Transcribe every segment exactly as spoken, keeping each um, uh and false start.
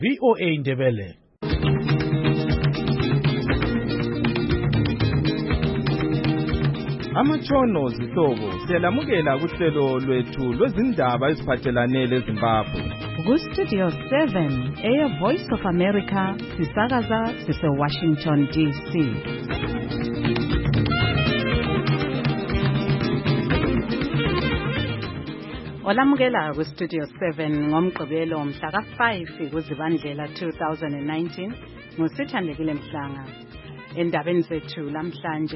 V O A Ndebele. Amatshono zihlobo siyalamukela kuhlelo lwethu lwezindaba eziphathelane leZimbabwe. Ku Studio seven, Air Voice of America, sisakaza sise Washington D C. Olamukela ku Studio seven ngomgqibelo mhla ka five kuZibandlela two thousand nineteen ngosithandekile Mhlanga. Endabeni zethu lamhlanje,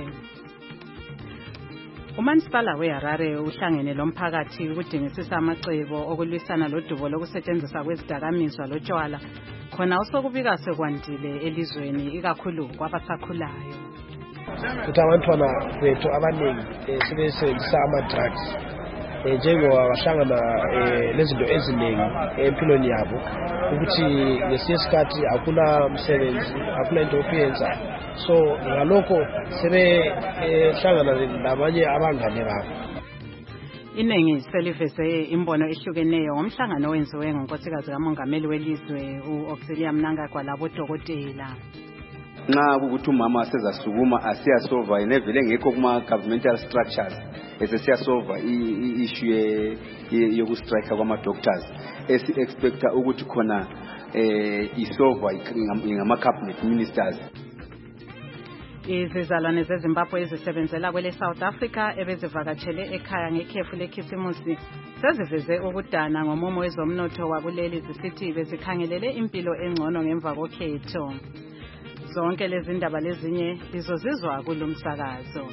uMansipala weHarare uhlangene lomphakathi ukudingisisa amacebo okulwisana lodubo lokusetshenziswa kwezidakamizwa lotshwala khona osokubika sekwandile elizweni ikakhulu kwabasakhulayo. Ukuthi abantwana bethu abaningi sebesebenzisa ama-drugs njengoba bahlangana lezinto eziningi empilweni yabo ukuthi ngesinye isikhathi akuna msebenzi, akuna into yokuyenza, so ngalokho sebehlangana nabanye abangane babo. Iningi seliveze imbono ehlukeneyo ngomhlangano owenziwe ngonkosikazi kamongameli welizwe u-Auxilia Mnangagwa labodokotela. Nxa ukuthi umama asezasukuma asiyasolva inevele ngekho kuma governmental structures esesiyasolva i-issue yokustrike kwama doctors esi expecta ukuthi khona eh isolva ngama cabinet ministers. Izizalwane zeZimbabwe ezisebenzela kwele South Africa ebezivakatshele ekhaya ngekhefu lekhisimusi seziveze ukudana ngomumo wezomnotho wakuleli zisithi bezikhangelele impilo engcono ngemva kokhetho. Zonke lezi ndaba lezinye lizozizwa kulomsakazo.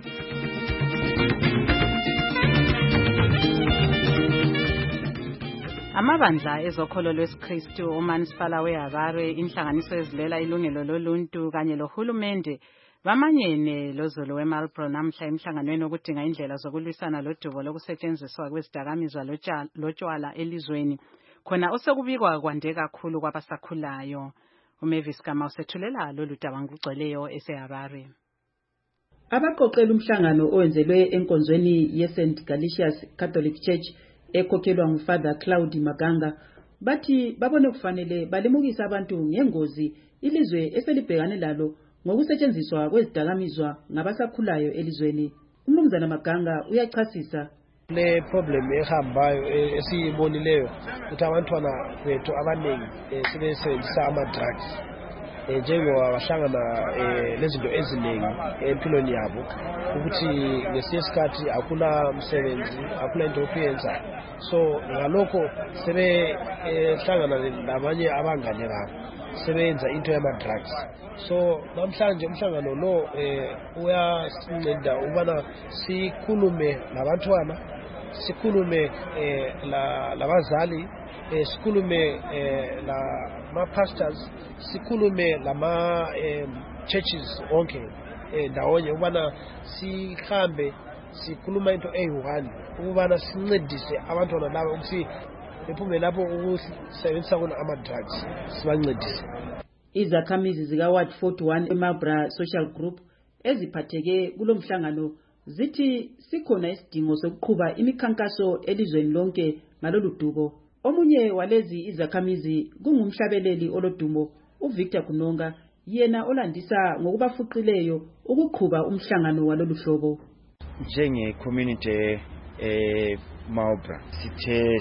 Amabandla ezokholo lwesikristu uMansipala weHarare, inhlanganiso ezilela ilungelo loluntu kanye lohulumende bamanyene loZulu weMarlborough namhla emhlanganweni okudinga indlela zokulwisana lodubo lokusetshenziswa kwezidakamizwa lotshwala elizweni khona osekubikwa kwande kakhulu kwabasakhulayo. uMavis Kama usethulela lolu daba ngokugcweleyo eseHarare. Abaqoqela umhlangano owenzelwe enkonzweni yeSaint Galatius Catholic Church ekhokhelwa nguFather Claudi Maganga bathi babone kufanele balemukisa abantu ngengozi ilizwe eselibhekane lalo ngokusetshenziswa kwezidakamizwa ngabasakhulayo elizweni. Umnumzana Maganga uyachasisa le problem ehambayo esiyibonileyo ukuthi abantwana bethu abaningi sebesebenzisa ama-drugs njengoba bahlangana lezinto eziningi empilweni yabo ukuthi ngesinye isikhathi akuna msebenzi, akuna into yokuyenza, so ngalokho sebehlangana nabanye abangane babo sebenza into yama-drugs. So namhlanje umhlangano lo uyasinceda ukubana sikhulume nabantwana, sikhulume labazali, sikhulume lama-pastors, sikhulume lama-churches onke ndawonye ukubana sihambe sikhuluma into eyi-one ukubana sincedise abantwana laba ukuthi bephume lapho ukusebenzisa khona ama-drugs, sibancedise. Izakhamizi zika Ward forty-one eMabra Social Group eziphatheke kulomhlangano zithi sikhona isidingo sokuqhuba imikhankaso elizweni lonke ngalolu dubo. Omunye walezi izakhamizi kungumhlabeleli olodumo uVictor Kunonga, yena olandisa ngokubafuqileyo ukuqhuba umhlangano walolu hlobo. Njenge community eh Mabra sithe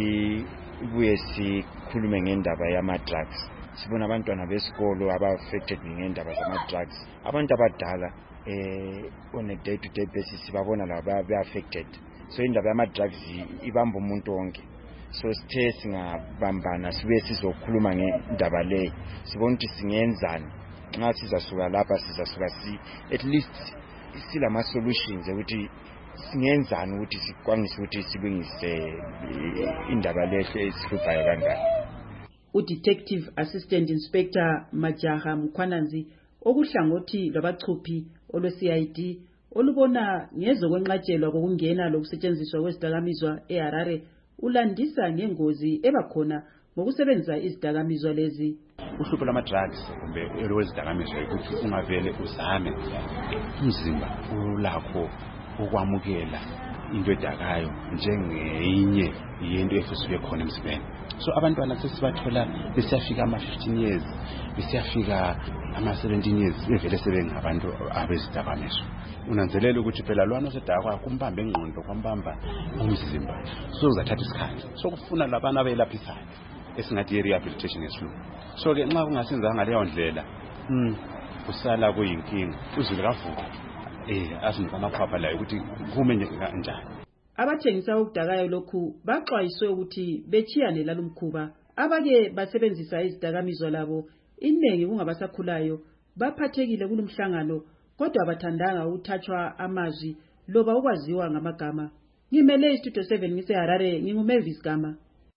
sibuye sikhulume ngendaba yama drugs. Sibona abantwana besikolo aba-affected ngendaba zama-drugs. Abantu abadala eh on a day to day basis babona laba be-affected. So indaba yama-drugs ibamba umuntu wonke. So sithe singabambana sibe sizokhuluma ngendaba leyo. Sibona ukuthi singenzani. Nxa sizasuka lapha sizasuka si at least silama solutions ukuthi singenzani ukuthi sikwanise ukuthi sibingise indaba lehle esihluphayo kangaka. U-Detective Assistant Inspector Majaha Mkhwananzi okuhlangothi lwabachuphi olwe-C I D olubona ngezokwenqatshelwa kokungena lokusetshenziswa kwezidakamizwa eHarare ulandisa ngengozi ebakhona ngokusebenzisa izidakamizwa lezi. Uhlupho lama-drugs kumbe olwezidakamizwa ukuthi ungavele uzame umzimba ulakho ukwamukela into edakayo njengenye yento efusuke khona emsibeni. So abantwana sesibathola besiyafika ama fifteen years, besiyafika ama seventeen years bevele sebengabantu abezidakamizwa. Unanzelela ukuthi phela lwana osedakwa kumbamba engqondo kwambamba umzimba. So uzathatha isikhathi. So kufuna labana abelaphisayo esingathi rehabilitation yesilungu. So ke nxa kungasenzanga leyo ndlela, mm kusala kuyinkinga. Uzile kavuka. Eh asinikana phapha la ukuthi kume njani. Abathengisa ukudakayo lokhu baxwayiswe ukuthi bechiyane lalumkhuba. Abake basebenzisa izidakamizwa labo iningi kungabasakhulayo baphathekile kulumhlangano kodwa abathandanga ukuthathwa amazwi loba ukwaziwa ngamagama. Ngimele istudio seven ngise Harare nginguMavis Gama.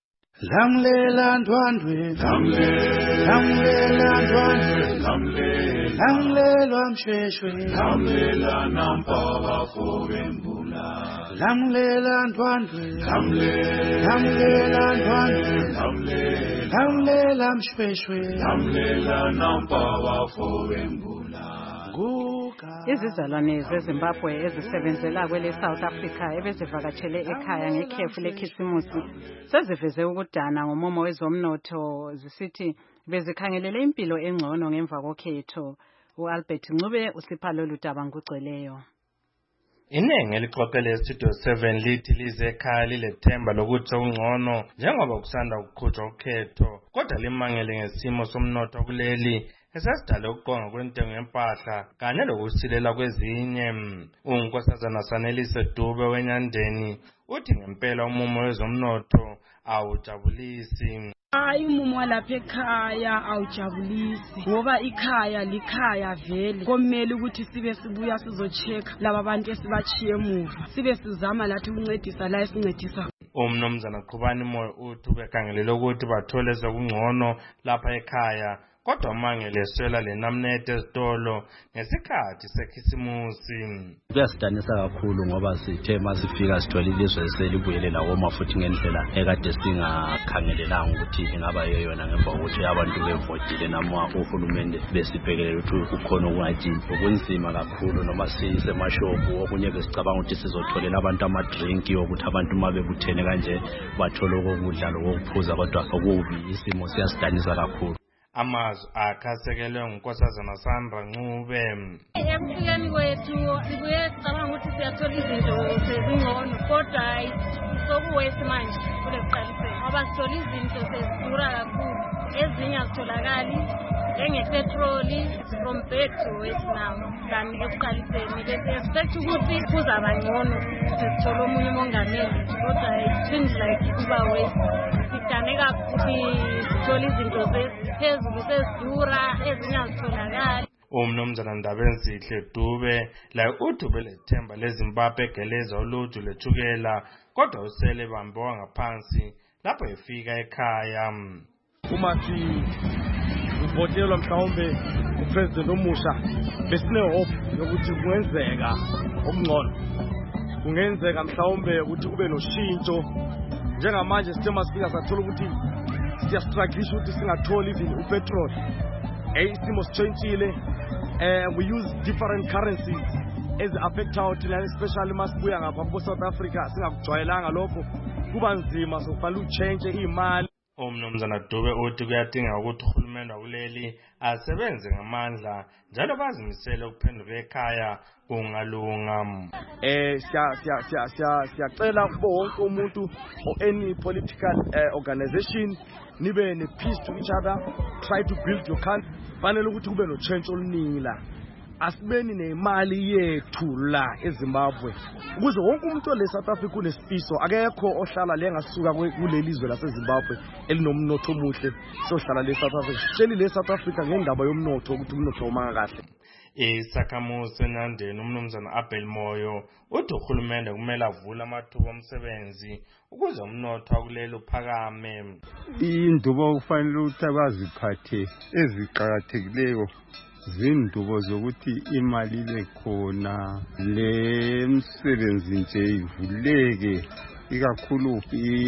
Lamlela ndwandwe lamlela lamlela ndwandwe lamlela lamlela msheshwe lamlela nampaba fobembula lamlela ndwandwe lamlela lamlela ndwandwe lamlela lamlela msheshwe lamlela nampaba fobembula. Izizalwane zeZimbabwe ezisebenzela kwele South Africa ebezivakatshele ekhaya ngekhefu lekhisimusi seziveze ukudana ngomumo wezomnotho zisithi bezikhangelele impilo engcono ngemva kokhetho. uAlbert Ncube usipha lolu daba ngugcweleyo. Inengi elixoxele estudio seven lithi lize ekhaya lilethemba lokuthi ungcono njengoba kusanda ukukhutshwa ukhetho kodwa limangele ngesimo somnotho kuleli esasidale ukuqonga kwentengo yempahla kanye lokusilela kwezinye. Unkosazana Sanelise Dube weNyandeni uthi ngempela umumo wezomnotho awujabulisi. Hayi umumo walapha ekhaya awujabulisi ngoba ikhaya likhaya vele komele ukuthi sibe sibuya sizocheka laba bantu esibachiye emuva sibe sizama lathi ukuncedisa la esincedisa. Umnumzana Qhubani Moyo uthi bekhangelele ukuthi bathole sokungcono lapha ekhaya kodwa mangele swela lenamnete ezitolo ngesikhathi sekhisimusi. Kuyasidanisa kakhulu ngoba sithe masifika sithola ilizwe selibuyele lawo mafuthi ngendlela ekade singakhangelelanga ukuthi ingaba yeyona ngemva kokuthi abantu bevotile nama uhulumende besibhekelele ukuthi kukhona okungathi okunzima kakhulu noma sisemashopu okunye besicabanga ukuthi sizotholela abantu ama drink ukuthi abantu mabebuthene kanje bathola okudla lokuphuza kodwa akubi isimo siyasidanisa kakhulu. Amazwi akhasekelwe ngunkosazana Sandra Ncube. Emphilweni kwethu sibuye sicabanga ukuthi siyathola izinto sezingcono kodwa sokuwesi manje kule kuqalisela ngoba sithola izinto sezidura kakhulu ezinye azitholakali njengepetroli from back to west now kanti ekuqaliseni bese expect ukuthi kuzaba ngcono sithola omunye umongameli kodwa it seems like kuba west sidane kakhulu sithola izinto phezulu sezidura ezinye azitholakali. Umnumzana Ndabenzihle Dube la uthi belethemba leZimbabwe egeleza uluthu lethukela kodwa usele bambiwa ngaphansi lapho efika ekhaya. Uma si uvotelwa mhlawumbe upresident omusha besine hope yokuthi kungenzeka okungcono kungenzeka mhlawumbe ukuthi kube noshintsho njengamanje sithe masifika sathola ukuthi siyastrugglisha ukuthi singatholi even upetrol eh isimo sitshintshile eh we use different currencies as affect out especially masibuya ngapha ku South Africa singakujwayelanga lokho kuba nzima sokufanele uchange imali. Umnumzana Dube uthi kuyadinga ukuthi uhulumende wakuleli asebenze ngamandla njalo bazimisele ukuphenduka ekhaya kungalunga. Eh siya siya siya siya siyacela kubo wonke umuntu or any political uh, organization nibe ne peace to each other, try to build your country. Fanele ukuthi kube no change oluningi la. Asibeni nemali yethu la eZimbabwe ukuze wonke umuntu le South Africa unesifiso akekho ohlala le ngasuka kuleli izwe laseZimbabwe elinomnotho omuhle sohlala le South Africa sitsheli le South Africa ngendaba yomnotho ukuthi umnotho umanga kahle. Isakhamuzi eNyandeni umnumzana Abel Moyo uthi uhulumende kumele avule amathuba omsebenzi ukuze umnotho akuleli uphakame. Indubo kufanele ukuthi abaziphathe eziqhakathekileyo zindubo zokuthi imali lekhona le msebenzi nje ivuleke ikakhulu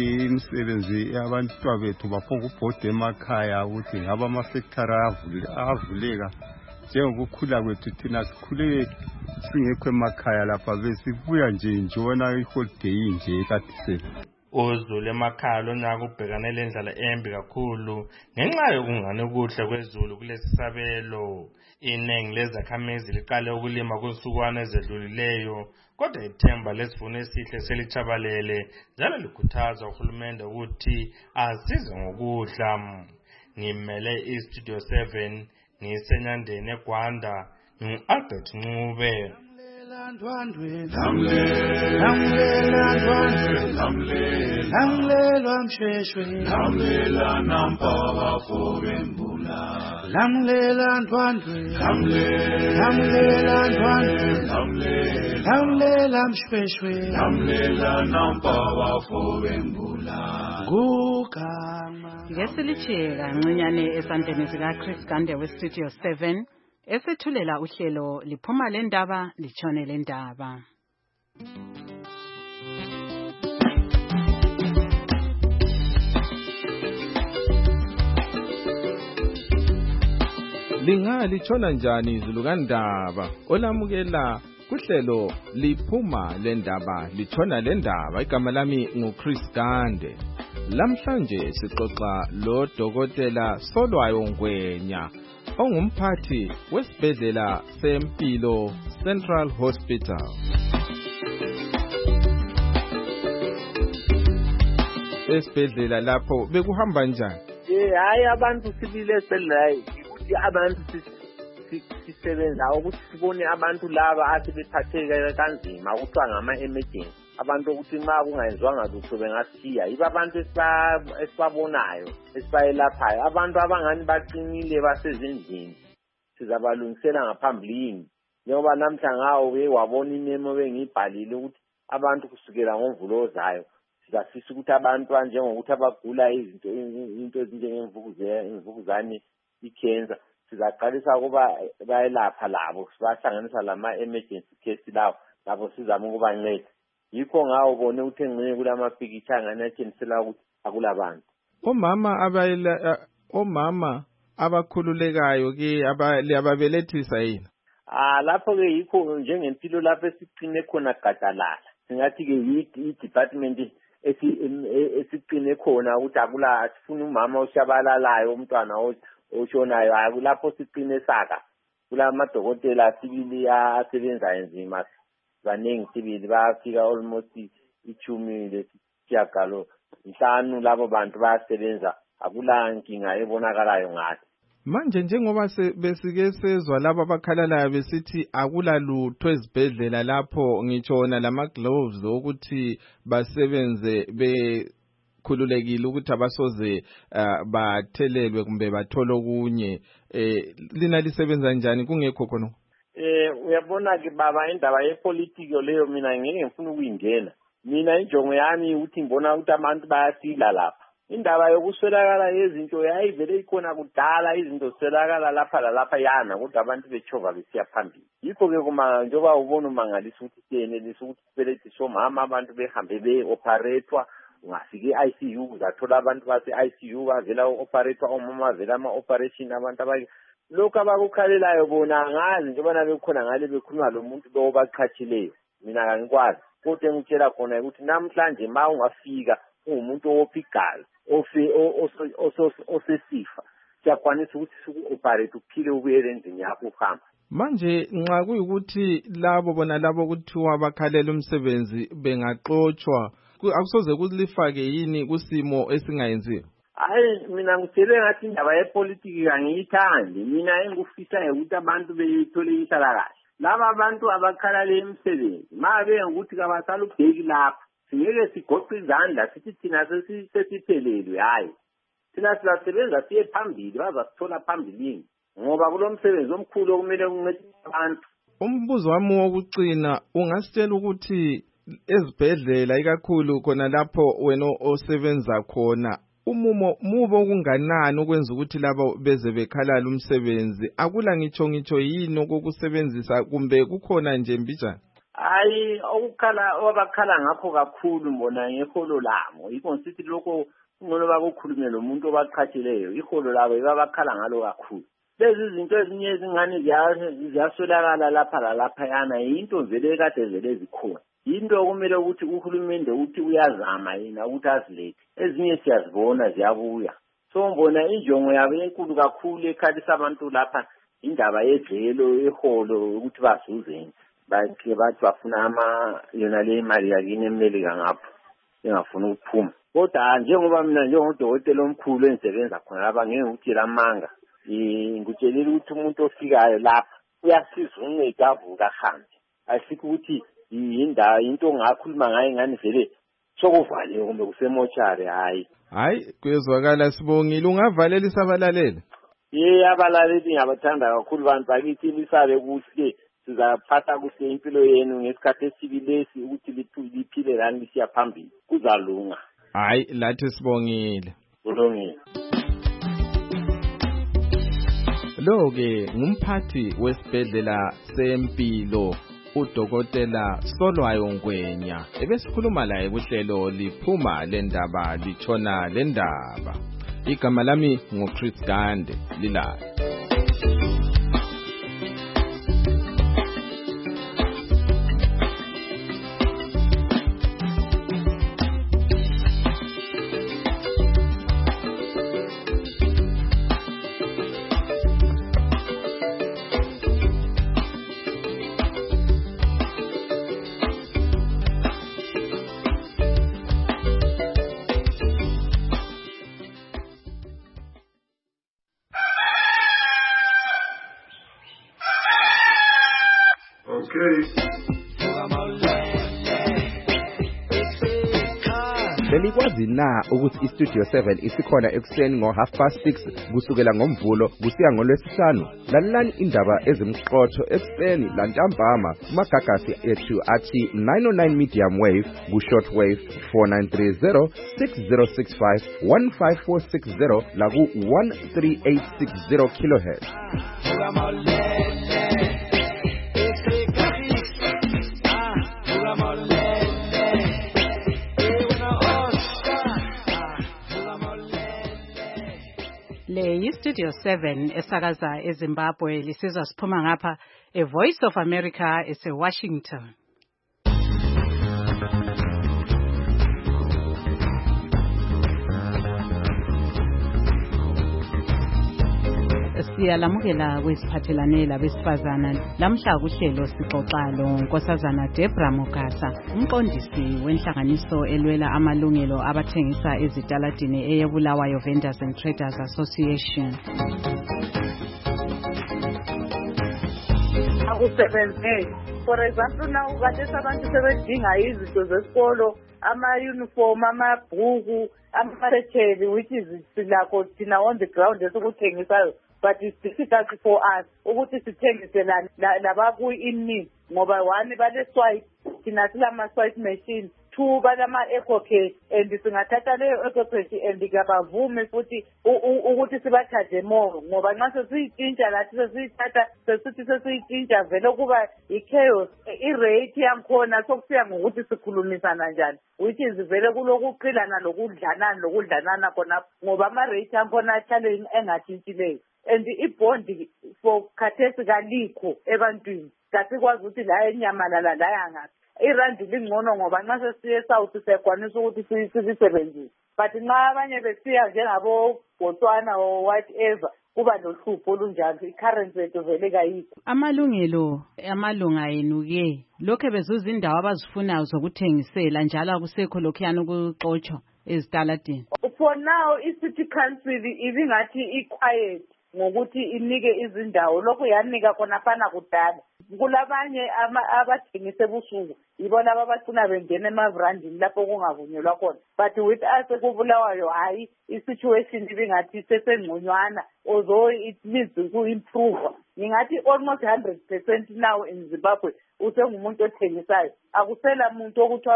imisebenzi yabantu bethu baphonga ubhode emakhaya ukuthi ngaba ama factory avuleka njengokukhula kwethu thina sikhule singekho emakhaya lapha besibuya nje njona iholiday nje kathise. uZulu emakhaya lonyaka ubhekane lendlela embi kakhulu ngenxa yokungani kuhle kwezulu kulesi sabelo. Iningi lezakhamizi liqale ukulima kunsukwana ezedlulileyo kodwa ithemba lesivuno esihle selichabalele njalo likhuthaza uhulumende ukuthi asize ngokudla. Ngimele iStudio seven ngisenyandeni eGwanda ngu-Albert Ncube. Lamlelwa msheshwe lamlela nampaba fobembula lamlela ndwandwe lamlela ndwandwe lamlela msheshwe lamlela nampaba fobembula gugama. Ngesilichiye kancinyane esandleni sika Chris Gande weStudio seven esethulela uhlelo liphuma le ndaba litshone le ndaba. Lingalitshona njani izulu kaNdaba olamukela kuhlelo liphuma le ndaba litshona le ndaba. Igama lami nguChris Gande. Lamhlanje sixoxa lo Dokotela Solwayo Ngwenya ongumphathi wesibhedlela seMpilo Central Hospital. Esibhedlela lapho bekuhamba njani? Eh hayi abantu sibile esibhedlela ukuthi abantu sisebenza ukuthi sibone abantu laba asebephatheka kanzima ukuthiwa ngama-emergency. Abantu ukuthi ma kungayenzwanga lutho bengashiya yibo abantu esibabonayo esibayelaphayo. Abantu abangani baqinile basezindlini sizabalungisela ngaphambilini njengoba namhla ngawo be wabona imemo bengibhalile ukuthi abantu kusukela ngoMvulo ozayo sizafisa ukuthi abantu njengokuthi abagula izinto into ezinjengemvukuzane i-cancer sizaqalisa ukuba bayelapha labo sibahlanganisa lama-emergency case lawo labo sizama ukubanceda. Yikho ngawo bone ukuthi engcenye kulamapikitsha anganatshengisela ukuthi akulabantu. Omama abayela omama abakhululekayo ke ababelethisa yini? Ah lapho ke yikho njengempilo lapho esiqine khona gadalala. Singathi ke i-department esiqine khona ukuthi akula asifuna umama oshabalalayo umntwana oshonayo lapho siqine saka. Kulamadokotela sibili asebenza enzima. Baningi sibili bayafika almost ichumi lesishiyagalo inhlanu labo bantu bayasebenza akula nkinga ebonakalayo ngathi. Manje njengoba besike sezwa laba abakhalalayo besithi akula lutho ezibhedlela lapho ngitshona lama gloves ukuthi basebenze bekhululekile ukuthi abasoze bathelelwe kumbe bathole okunye. Lina lisebenza njani kungekho khona? Eh uyabona ke baba indaba yepolitiki leyo mina ngeke ngifuna ukuyingena. Mina injongo yami ukuthi ngibona ukuthi abantu bayasila lapha. Indaba yokuswelakala yezinto yayivele ikhona kudala izinto ziswelakala lapha lalapha yana ukuthi abantu bechova besiya phambili. Yikho ke kuma njoba ubona umangalisa ukuthi siyenelisa ukuthi sibelethe somama abantu behambe be-operatewa ungafike i-I C U uzathola abantu base-I C U bavela u-operatewa omama vela ama-operation abantu abanye. Lokho abakukhalelayo bona ngazi njengoba bekhona ngale bekhuluma lo muntu lo baqhatshileyo mina akangikwazi kodwa engitshela khona ukuthi namhlanje ma ungafika umuntu ophigayo ofe osesifa siyakwanisa ukuthi siku-operate uphile ubuyele endlini yakho uhamba. Manje nxa kuyikuthi labo bona labo kuthiwa bakhalela umsebenzi bengaxotshwa akusoze kulifake yini kusimo esingayenziwa? Hayi mina ngitshele ngathi indaba yepolitiki angiyithandi. Mina engikufisayo ukuthi abantu bethole inhlalakahle. Laba abantu abakhalala emsebenzi ma bengukuthi kabasala ubheki lapha singeke sigoqe izandla sithi thina sesiphelelwe. Hayi thina sizasebenza siye phambili bazasithola phambilini ngoba kulo msebenzi omkhulu okumele uncedise abantu. Umbuzo wami wokucina ungasitshela ukuthi ezibhedlela ikakhulu khona lapho wena osebenza khona umumo mubo kunganani ukwenza ukuthi labo beze bekhalala umsebenzi akula ngitsho ngitsho yini okokusebenzisa kumbe kukhona nje mbijana? Hayi okukhala obakhala ngakho kakhulu mbona ngeholo lamo yikho sithi lokho ngolo bakukhulume lo muntu obaqhatshileyo iholo labo ibabakhala ngalo kakhulu lezi zinto ezinye ezingane ziyaswelakala lapha lalaphayana yinto vele kade vele zikhona. Into okumele ukuthi uhulumende uthi uyazama yena ukuthi azilethe. Ezinye siyazibona ziyabuya. So mbona injongo yabo enkulu kakhulu ekhalisa abantu lapha indaba yedlelo eholo ukuthi bazuzeni. Bakhe bathi bafuna ama yona le imali yakini emelika ngapha. Engafuna ukuphuma. Kodwa njengoba mina njengodokotela omkhulu engisebenza khona lapha ngeke ukuthi lamanga. Ngikutshelile ukuthi umuntu ofikayo lapha uyasiza uncedo avuka ahambe. Asikho ukuthi yindawo into ongakhuluma ngayo ngani vele sokuvaliwe kumbe kusemochari hayi. Hayi kuyezwakala Sibongile ungavalela isabalaleli. Ye abalaleli ngabathanda kakhulu bantu bakithi lisabe kuhle sizaphatha kuhle impilo yenu ngesikhathi esibilesi ukuthi liphile lani lisiya phambili kuzalunga. Hayi lathi Sibongile. Kulungile. Lo ke ngumphathi wesibhedlela sempilo udokotela Solwayo Ngwenya ebesikhuluma laye kuhlelo liphuma lendaba litshona lendaba. Igama lami nguChris Gande lilala. Belikwazi na ukuthi iStudio seven isikhona ekuseni ngo half past six kusukela ngomvulo kusiya ngolwesihlanu. Lalelani indaba ezimqotho ekuseni lantambama kumagagasi ethu athi nine oh nine medium wave ku short wave four nine three zero six zero six five one five four six zero la ku one three eight six zero kilohertz. Le yiStudio seven esakaza eZimbabwe lisizwa siphuma ngapha e Voice of America ese Washington. Siyalamukela kwesiphathelane labesifazana lamhla kuhlelo sixoxalo nkosazana Debra Mugasa umqondisi wenhlanganiso elwela amalungelo abathengisa ezitaladini eyebulawayo Vendors and Traders Association. Akusebenze. For example now kade sabantu sebedinga izinto zesikolo ama uniform amabhuku ama-material which is silakho thina on the ground esukuthengisayo. But it's difficult for us ukuthi sithengise labaku in need ngoba one bale swipe thina silama swipe machine two balama ecocash and singathatha leyo ecocash and ngabavumi futhi ukuthi sibathathe more ngoba nxa sesiyitshintsha lathi sesiyithatha sesithi sesiyitshintsha vele kuba i-chaos i-rate yankhona sokusiya ngokuthi sikhulumisana njani which is vele kulokuqilana lokudlanana lokudlanana khona ngoba ama-rate yankhona ahlale engatshintshile. And ibondi for khathesi kalikho ebantwini kasikwazi ukuthi la enyamalala la yanga irandi lingcono ngoba nxa sesiye south sekwanisa ukuthi sisebenzise but nxa abanye besiya njengabo Botswana or whatever kuba lohlupho olunjalo i-currency yethu vele kayikho. Amalungelo amalunga enu ke lokho bezuza indawo abazifunayo zokuthengisela njalo akusekho lokhuyana ukuxotsho ezitaladini. For now i-city council ibingathi i-quiet ngokuthi inike izindawo lokho yanika khona fana kudala kulabanye abathengise ebusuku ibona ababafuna bengena emavrandini lapho kungavunyelwa khona but with us kubulawayo hayi i-situation ibingathi sesengconywana although it needs to improve. Ngingathi almost one hundred percent now in Zimbabwe usengumuntu othengisayo akusela muntu ukuthi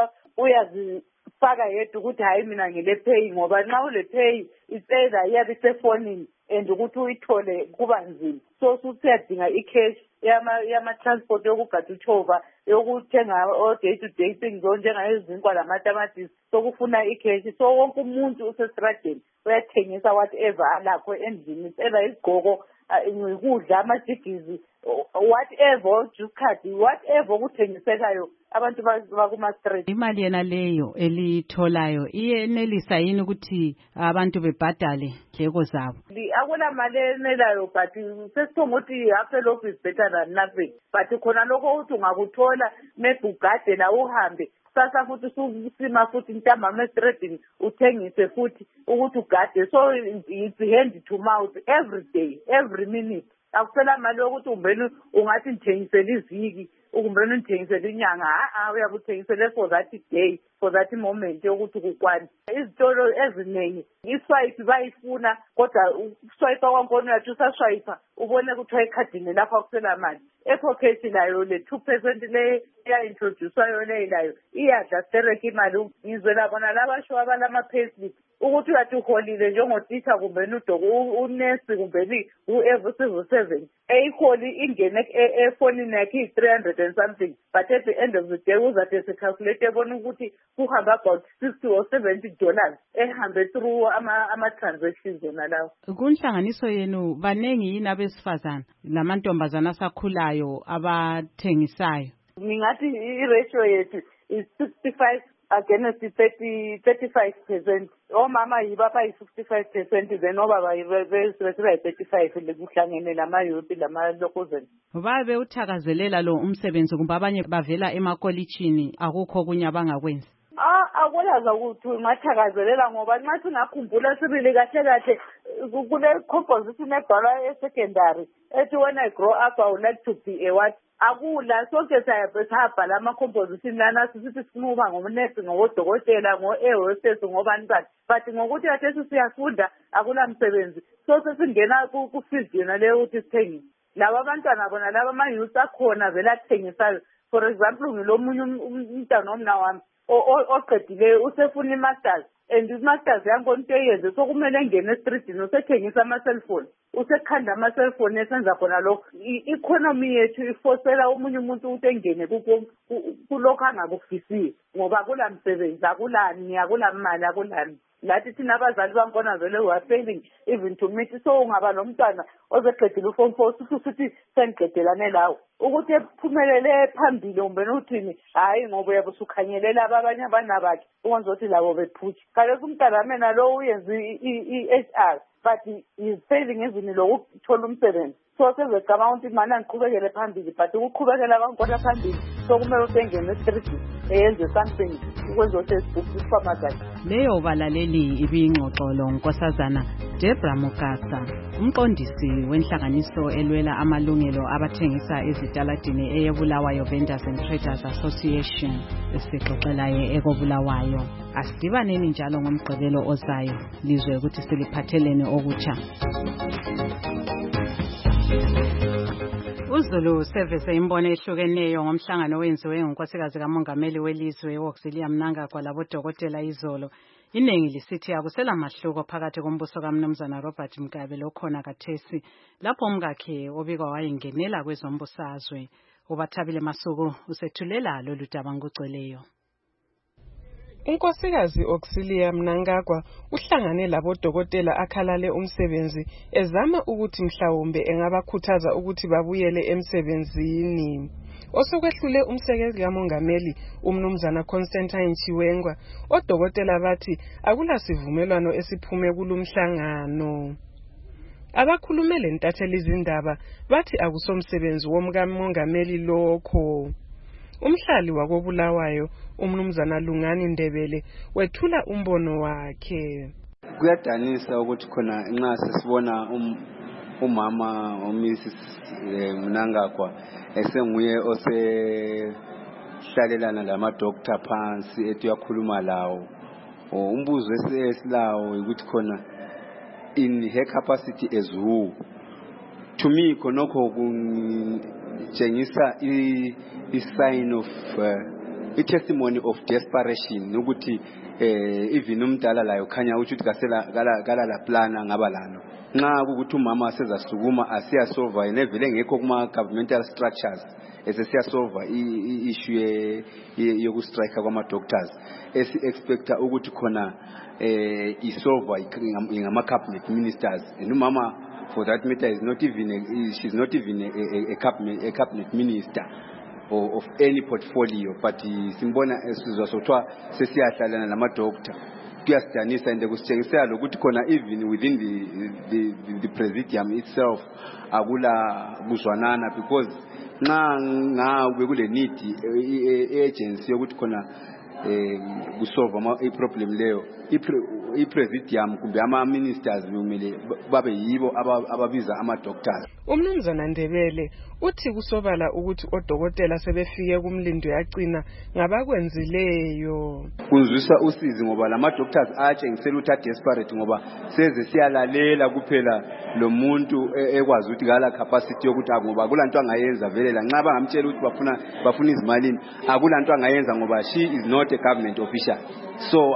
uyazifaka yedwa ukuthi hayi mina ngile pay ngoba nxa ule pay itsela iyabe isefonini and ukuthi uyithole kuba nzima so susiyadinga i-cash yama yama transport yokugada uchova yokuthenga o day to day things njengayezinkwa lamatamatisi sokufuna i-cash so wonke umuntu usestradeni uyathengisa whatever alakho endlini itsela izigqoko ngikudla amajigizi whatever juice card whatever ukuthengisekayo abantu bakuma street. Imali yena leyo elitholayo iyenelisa yini ukuthi abantu bebhadale ndleko zabo? Akula mali enelayo but sesithonga ukuthi half a loaf is better than nothing, but khona lokho uthi ungakuthola maybe ugade la uhambe sasa futhi usima futhi ntambama estradini uthengise futhi ukuthi ugade, so it's hand to mouth every day every minute. Akusela mali yokuthi umbeni ungathi ngithengisela iziki ukumbeni ngithengisela inyanga a uyabuthengisela for that day for that moment yokuthi kukwani. Izitolo eziningi iswipe bayifuna kodwa uswipe kwankona yathi usaswipe ubone ukuthi ekhadini lapha akusela mali epocket layo le two percent le ya introduce yona ilayo iyadla stereke imali. Ngizwela bona labasho abalama payslip ukuthi uyathi uholile njengotitha kumbe udoko unesi kumbe whoever civil servant eyiholi ingene efonini yakhe three hundred and something, but at the end of the day uzathi secalculate ebona ukuthi kuhamba about sixty or seventy dollars ehambe through ama ama transactions yona lawo. Kunhlanganiso yenu banengi yini abesifazana lamantombazana asakhulayo abathengisayo? Ngingathi i-ratio yethu is sixty-five against thirty, thirty-five percent. Omama yiba bayi sixty-five percent then obaba yibe thirty-five lekuhlangene lamayuthi lamalokuzeni. Babe uthakazelela lo umsebenzi kumbe abanye bavela emakolitshini akukho kunye abangakwenza? Ah akulaza ukuthi ngathakazelela ngoba nxa singakhumbula sibili kahle kahle kule composition ebhala e-secondary ethi when I grow up I would like to be a what. Akula sonke sayabhala ama-composition lana sisithi sinquba ngomnesi ngodokotela ngo-ehostess ngobani bani, but ngokuthi kathesi siyafunda akula msebenzi so sesingena ku-field yona leyo ukuthi sithengise. Laba abantwana bona laba ama-youth akhona vele athengisayo. For example ngilo munye umntwana omna wami oqedileyo usefuna i-masters and i-masters yankona into eyenze so kumele engene estreetini usethengisa ama-cellphone usekhanda ama-cellphone esenza khona lokho. I-economy yethu ifosela omunye umuntu ukuthi engene kulokho angakufisiyo ngoba akula msebenzi akulani akula mali akulani. Lathi thina abazali bankona vele we are failing even to meet, so ungaba nomntwana ozeqedile uform four suthi sengiqedelane lawo ukuthi ephumelele phambili umbeni uthini hayi ngoba uyabe usukhanyelela abanye abanabakhe ukwenza ukuthi labo bephutshe. Kaloku umntana mina lo uyenza i-H R but is failing even lokuthola umsebenzi, so sezecabanga ukuthi mana ngiqhubekele phambili but ukuqhubekela abankona phambili so kumele usengene estreetini eyenze something ukwenza ukuthi sifamazane. Leyo balaleli ibingxoxo lo Nkosazana Deborah Mugasa, umqondisi wenhlanganiso elwela amalungelo abathengisa ezitaladini eyeBulawayo Vendors and Traders Association esixoxelayo ekobulawayo. Asibaneni njalo ngomgqibelo ozayo lizwe ukuthi siliphathelene okutsha. uZulu service imbono ehlukeneyo ngomhlangano wenziwe ngunkosikazi kamongameli welizwe uAuxilia Mnangagwa labodokotela izolo. Iningi lisithi akusela mahluko phakathi kombuso kaMnumzana Robert Mugabe lokhona kathesi lapho umkakhe obikwa wayengenela kwezombusazwe. Ubathabile Masuku usethulela lolu daba ngugcweleyo. Unkosikazi Auxilia Mnangagwa uhlangane labodokotela akhalale umsebenzi ezama ukuthi mhlawumbe engabakhuthaza ukuthi babuyele emsebenzini. Osokwehlule umsekeli kamongameli uMnumzana Constantine Chiwengwa, odokotela bathi akula sivumelwano esiphume kulumhlangano. Abakhulumele ntatheli izindaba bathi akusomsebenzi womkamongameli lokho. Umhlali wakobulawayo uMnumzana Lungani Ndebele wethula umbono wakhe. Kuyadanisa ukuthi khona nxa sesibona umama uMrs Mnangagwa esenguye osehlalelana lamadokta phansi ethi uyakhuluma lawo. Umbuzo esilawo ukuthi khona in her capacity as who. To me khonokho kutshengisa i-sign of uh, i-testimony of desperation ukuthi eh even umdala layo khanya ukuthi kasela kala la plana ngaba lano nxa ukuthi umama sezasukuma asiyasolve nevele ngekho kuma governmental structures esesiyasolve i-issue yokustrike kwama doctors esi expecta ukuthi khona eh isolve ngama cabinet ministers umama for that matter, is not even a, she's not even a, a, a, cabinet, a cabinet minister or of any portfolio. But simbona esizosotwa sesiyahlalana namadoctor kuyasidanisa and kusitshengisela ukuthi khona even within the the, the, the presidium itself akula kuzwanana, because nxa ngabe kule need agency yokuthi khona eh kusolve a problem leyo i presidium kumbe ama ministers kumele babe yibo ababiza ama doctors. Umnumzana Ndebele uthi kusobala ukuthi odokotela sebefike kumlindo yagcina ngabakwenzileyo. Kunzwisa usizi ngoba lama doctors atshengisela ukuthi a desperate ngoba seze siyalalela kuphela lo muntu ekwazi ukuthi gala capacity yokuthi ngoba kulanto angayenza vele la nxa bangamtshela ukuthi bafuna bafuna izimalini akulanto angayenza ngoba she is not a government official. So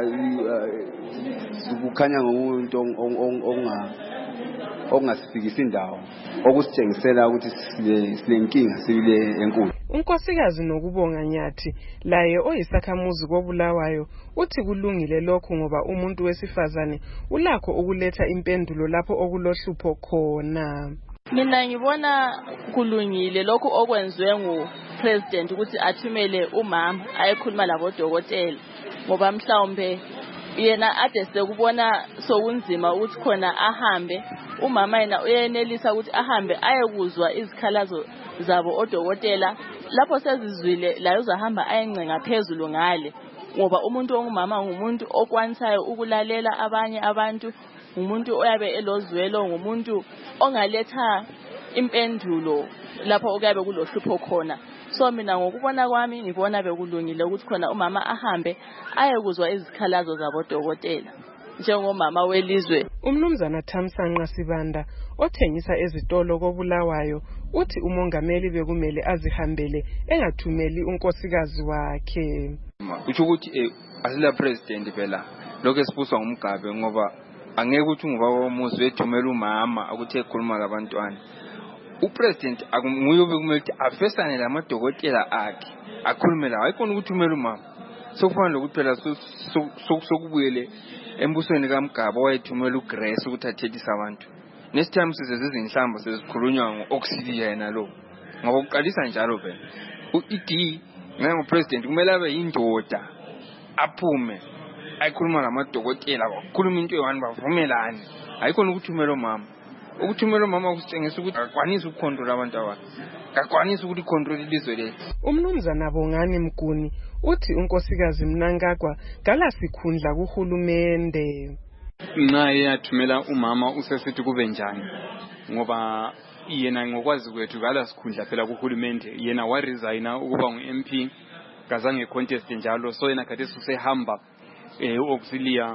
kukhanya ngomuntu onga ongasifikisa indawo okusitshengisela ukuthi silenkinga sibile enkulu. Unkosikazi Nokubonga Nyathi laye oyisakhamuzi koBulawayo uthi kulungile lokho ngoba umuntu wesifazane ulakho ukuletha impendulo lapho okulohlupho khona. Mina ngibona kulungile lokho okwenzwe ngu president ukuthi athumele umama ayekhuluma labo dokotela ngoba mhlawumbe yena ade sekubona sokunzima ukuthi khona ahambe umama yena uyenelisa ukuthi ahambe ayekuzwa izikhalazo zabo odokotela lapho sezizwile la uzahamba ayencenga phezulu ngale ngoba umuntu ongumama ngumuntu okwanisayo ukulalela abanye abantu, umuntu oyabe elozwelo, ngumuntu ongaletha impendulo lapho okuyabe kulohlupho khona. So mina ngokubona kwami ngibona bekulungile ukuthi khona umama ahambe ayekuzwa izikhalazo zabo dokotela njengomama welizwe. Umnumzana Thamsanqa Sibanda othengisa ezitolo koBulawayo uthi umongameli bekumele azihambele engathumeli unkosikazi wakhe. Uthi ukuthi asila president phela lokho esibuswa ngumgabe ngoba angeke ukuthi ngubaba womuzi wethumela umama ukuthi ekhuluma labantwana. Upresident akunguye bekumele ukuthi afesane lamadokotela akhe akhulume lawo ayikona ukuthumela umama. Sokufana lokuthi phela sokubuyele embusweni kaMgaba wayethumela uGrace ukuthi athethisa abantu. Next time sizeze inhlamba sezikhulunywa ngo-Auxilia yena lo. Ngoba uqalisa njalo phela. U-E D njengopresident kumele abe yindoda aphume ayikhuluma lamadokotela bakhuluma into eyi-one bavumelane. Ayikona ukuthumela umama. Ukuthumela umama kusitshengisa ukuthi akakwanisi ukucontrol abantu abakhe. Akakwanisi ukuthi icontrol ilizwe lethu. Umnumzana Bongani Mguni uthi unkosikazi Mnangagwa gala sikhundla kuhulumende. Nxa yathumela umama usesithi kube njani ngoba yena ngokwazi kwethu gala sikhundla phela kuhulumende, yena wa resigna ukuba ngu-M P kazange contest njalo, so yena kade usehamba eh uAuxilia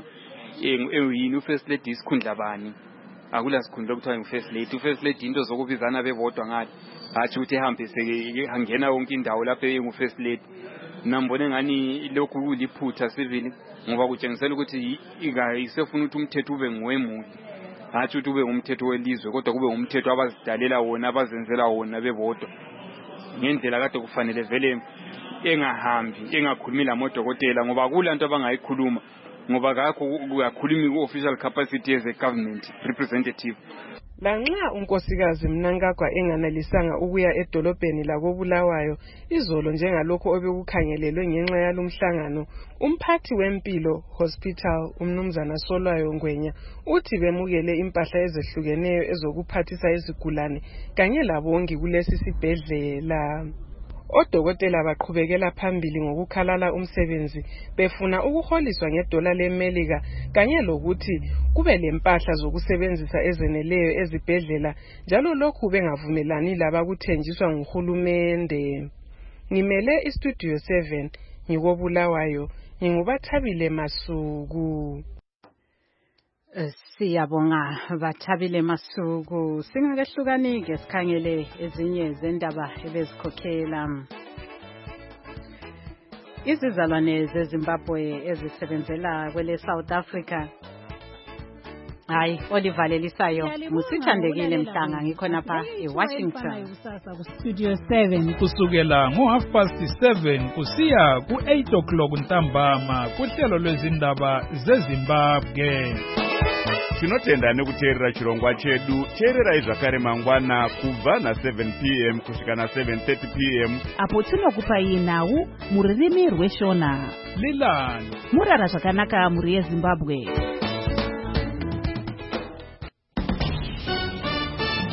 eyini ufirst lady isikhundla bani akula sikhundla lokuthiwa ngu-first lady. U-first lady into zokubizana bebodwa ngathi hathi ukuthi ehambe sekangena yonke indawo lapho engu-first lady. Nambone ngani lokhu kuliphutha sivili ngoba kutshengisela ukuthi isefuna ukuthi umthetho ube ngwemuli hathi ukuthi ube ngumthetho welizwe kodwa kube ngumthetho abazidalela wona abazenzela wona bebodwa. Ngendlela kade kufanele vele engahambi engakhulumi lamadokotela ngoba kulanto abangayikhuluma ngoba kakho ukukhuluma ku-official capacity as a government representative. Lanxa unkosikazi Mnangagwa enganalisanga ukuya edolobheni lakoBulawayo izolo njengalokho obekukhangelelwe ngenxa yalomhlangano, umphathi wempilo hospital umnumzana Solwayo Ngwenya uthi bemukele impahla ezehlukeneyo ezokuphathisa izigulane kanye labongi kulesi sibhedlela. Odokotela baqhubekela phambili ngokukhalala umsebenzi befuna ukuholiswa ngedola leMelika kanye lokuthi kube lempahla zokusebenzisa ezeneleyo ezibhedlela njalo lokhu bengavumelani labakuthenjiswa nguhulumende. Ngimele istudio seven ngikoBulawayo nginguBathabile Masuku. Siyabonga Bathabile Masuku. Singakehlukanike sikhangele ezinye zendaba ebezikhokhela. Izizalwane zeZimbabwe ezisebenzela kwele South Africa. Hayi, Oliver Lelisayo, musithandekile mhlanga ngikhona pha eWashington. Studio seven kusukela ngo half past seven kusiya ku eight o'clock ntambama kuhlelo lwezindaba zeZimbabwe. tinotenda nekuteerera chirongwa chedu. teererai zvakare mangwana kubva na-seven p m kusvika na-seven thirty p m apo tinokupai nhau muririmi rweshona. lilani murara zvakanaka muri yezimbabwe.